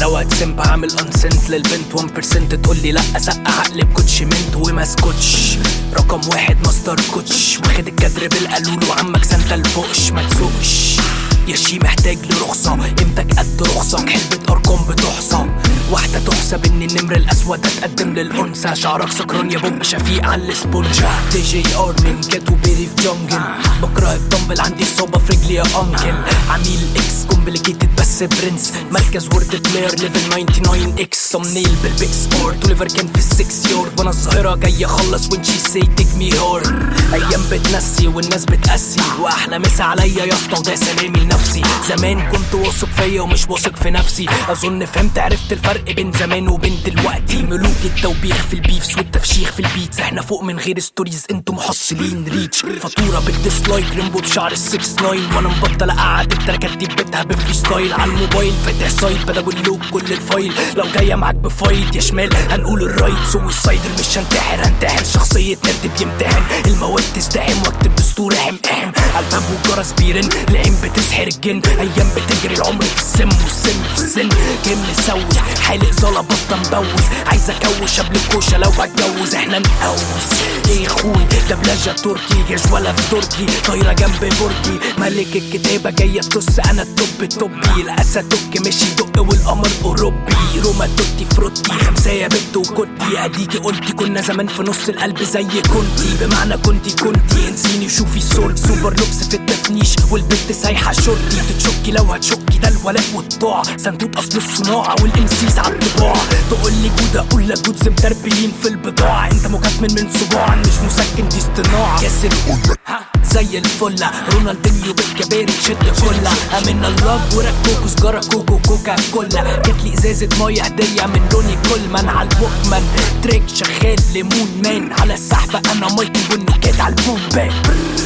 لو هتسمب هعمل انسنت للبنت 1% تقولي لا سقع عقلي بكوتش منت وما اسكتش. رقم واحد ماستر كوتش واخد الكادر بالقالول وعمك سانتا الفوقش ما تسوقش. يا شي محتاج لرخصة قيمتك قد رخصة حلبة ارقام بتحصى واحدة تحسب ان النمر الاسود هتقدم للانثى. شعرك سكران يا بوب شفيق على الاسبونجة. دي جي ار من جاتو بيري في جونجل بكره الدمبل عندي اصابة في رجلي يا انكل. عميل اكس كومبليكيتد بس برنس مركز وورد بلاير ليفل 99 اكس صمنيل بالبيك سبورت وليفر كان في السكس يورد وانا الظاهرة جاي اخلص وين شي سي تيك مي هارد. ايام بتنسي والناس بتقسي واحلى مسا عليا يا اسطى وده سلامي لنفسي. زمان كنت واثق فيا ومش واثق في نفسي اظن فهمت عرفت الفرق بين زمان وبين دلوقتي. ملوك التوبيخ في البيفس والتفشيخ في البيتس احنا فوق من غير ستوريز انتوا محصلين ريتش. فاتوره بالديسلايك ريمبو بشعر ال69 وانا مبطل اقعد التراكات دي ببيتها بفري ستايل على الموبايل فاتح سايت بدا بقول كل الفايل. لو جايه معاك بفايت يا شمال هنقول الرايت سويسايدر مش هنتحر شخصيه نرد بيمتحن المواد تزدحم واكتب دستور احم الباب والجرس بيرن العين بتسحر الجن. ايام بتجري العمر في السم والسم في السن جيم مسوي حالق زلا بطه مبوز عايز اكوش قبل الكوشه لو هتجوز احنا نقوز. ايه خوي دبلجه تركي جاش ولا في تركي طايره جنب برجي ملك الكتابه جايه تس انا التوبي الاسد توك ماشي دق والقمر اوروبي روما توتي فروتي خمسايه بت وكوتي اديكي قلتي كنا زمان في نص القلب زي كنتي بمعنى كنتي انسيني شوفي صورة سوبر لوكس في التفنيش والبنت سايحه شرطي تتشكي لو هتشكي ده الولاء والطاعه صندوق اصل الصناعه والامسيس على الطباعه. تقولي جود اقول لك جودز متربيين في البضاعه انت مكتمل من صباع مش مسكن دي اصطناعه كاسر زي الفله رونالدينيو بالكباري تشد كلها امن اللاب وركوكو سجاره كوكو كوكا كولا جاتلي ازازه ميه هديه من لوني كولمان على الوكمان تريك شغال ليمون مان على السحبه انا مايكل والنكات على البوم باك.